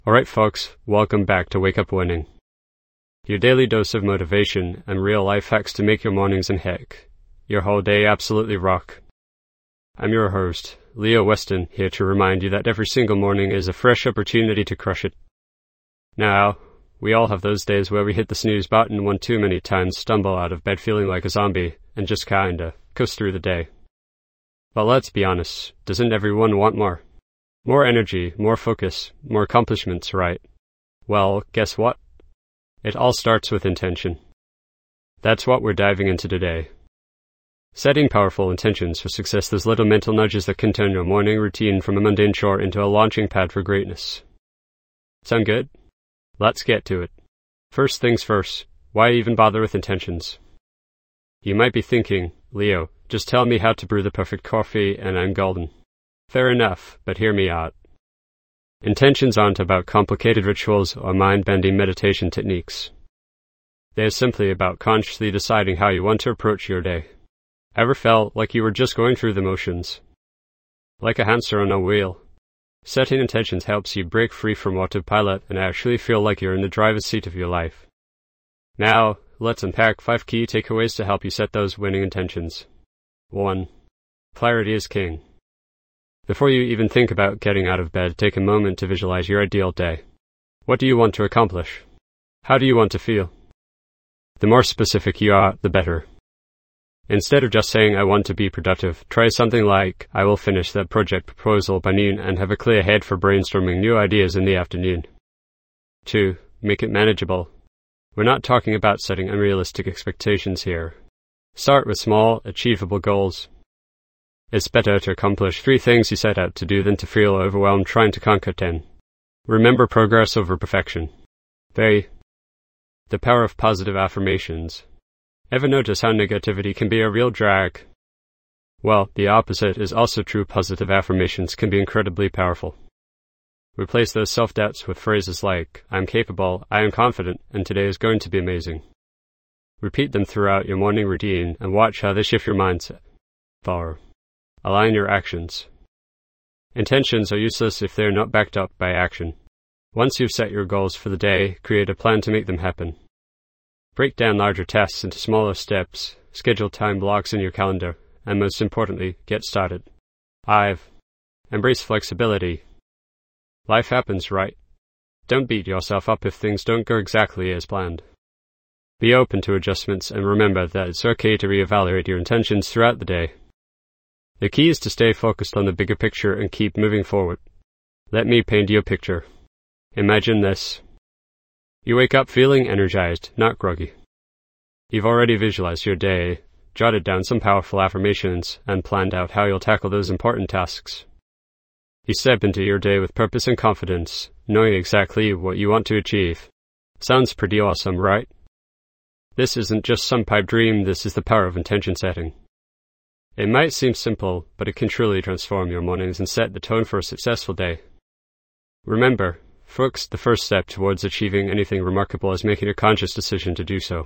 Alright folks, welcome back to Wake Up Winning. Your daily dose of motivation and real life hacks to make your mornings and heck your whole day absolutely rock. I'm your host, Leo Weston, here to remind you that every single morning is a fresh opportunity to crush it. Now, we all have those days where we hit the snooze button one too many times, stumble out of bed feeling like a zombie, and just kinda coast through the day. But let's be honest, doesn't everyone want more? More energy, more focus, more accomplishments, right? Well, guess what? It all starts with intention. That's what we're diving into today. Setting powerful intentions for success, those little mental nudges that can turn your morning routine from a mundane chore into a launching pad for greatness. Sound good? Let's get to it. First things first, why even bother with intentions? You might be thinking, Leo, just tell me how to brew the perfect coffee and I'm golden. Fair enough, but hear me out. Intentions aren't about complicated rituals or mind-bending meditation techniques. They're simply about consciously deciding how you want to approach your day. Ever felt like you were just going through the motions? Like a hamster on a wheel? Setting intentions helps you break free from autopilot and actually feel like you're in the driver's seat of your life. Now, let's unpack 5 key takeaways to help you set those winning intentions. 1. Clarity is king. Before you even think about getting out of bed, take a moment to visualize your ideal day. What do you want to accomplish? How do you want to feel? The more specific you are, the better. Instead of just saying, I want to be productive, try something like, I will finish that project proposal by noon and have a clear head for brainstorming new ideas in the afternoon. 2. Make it manageable. We're not talking about setting unrealistic expectations here. Start with small, achievable goals. It's better to accomplish 3 things you set out to do than to feel overwhelmed trying to conquer 10. Remember progress over perfection. The power of positive affirmations. Ever notice how negativity can be a real drag? Well, the opposite is also true. Positive affirmations can be incredibly powerful. Replace those self-doubts with phrases like, I'm capable, I am confident, and today is going to be amazing. Repeat them throughout your morning routine and watch how they shift your mindset. 4. Align your actions. Intentions are useless if they're not backed up by action. Once you've set your goals for the day, create a plan to make them happen. Break down larger tasks into smaller steps, schedule time blocks in your calendar, and most importantly, get started. 5. Embrace flexibility. Life happens, right? Don't beat yourself up if things don't go exactly as planned. Be open to adjustments and remember that it's okay to reevaluate your intentions throughout the day. The key is to stay focused on the bigger picture and keep moving forward. Let me paint you a picture. Imagine this. You wake up feeling energized, not groggy. You've already visualized your day, jotted down some powerful affirmations, and planned out how you'll tackle those important tasks. You step into your day with purpose and confidence, knowing exactly what you want to achieve. Sounds pretty awesome, right? This isn't just some pipe dream, this is the power of intention setting. It might seem simple, but it can truly transform your mornings and set the tone for a successful day. Remember, folks, the first step towards achieving anything remarkable is making a conscious decision to do so.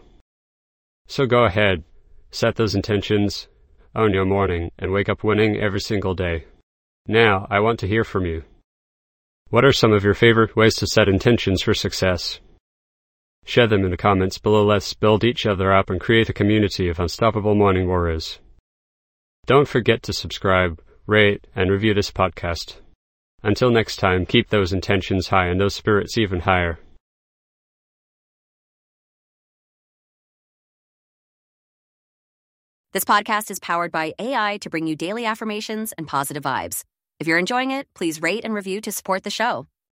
So go ahead, set those intentions, own your morning, and wake up winning every single day. Now, I want to hear from you. What are some of your favorite ways to set intentions for success? Share them in the comments below. Let's build each other up and create a community of unstoppable morning warriors. Don't forget to subscribe, rate, and review this podcast. Until next time, keep those intentions high and those spirits even higher. This podcast is powered by AI to bring you daily affirmations and positive vibes. If you're enjoying it, please rate and review to support the show.